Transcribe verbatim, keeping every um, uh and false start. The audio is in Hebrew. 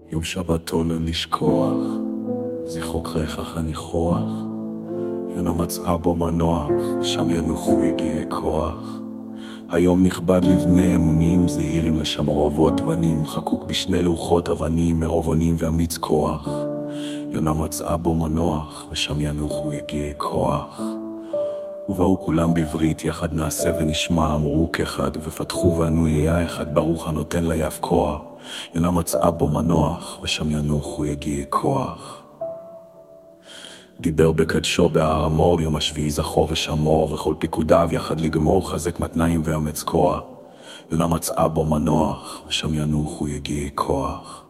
יום שבתו לא לשכוח, זכרו כרך הניחוח, יונה מצאה בו מנוח, שם ינוחו יגיעי כוח. היום נכבד לבני אמונים, זהירים לשמרו אבות בנים, חקוק בשני לוחות אבנים, מרוב אונים ואמיץ כוח. יונה מצאה בו מנוח, ושם ינוחו יגיעי כוח. ובאו כולם בברית, יחד נעשה ונשמע, אמרו כאחד, ופתחו וענו יהיה אחד, ברוך הנותן ליף כוח. יונה מצאה בו מנוח, ושם ינוחו יגיעי כוח. דיבר בקדשו בהר המור, יום השביעי זכור ושמור, וכל פיקודיו יחד לגמור, חזק מתניים ואמץ כוח. יונה מצאה בו מנוח, ושם ינוחו יגיעי כוח.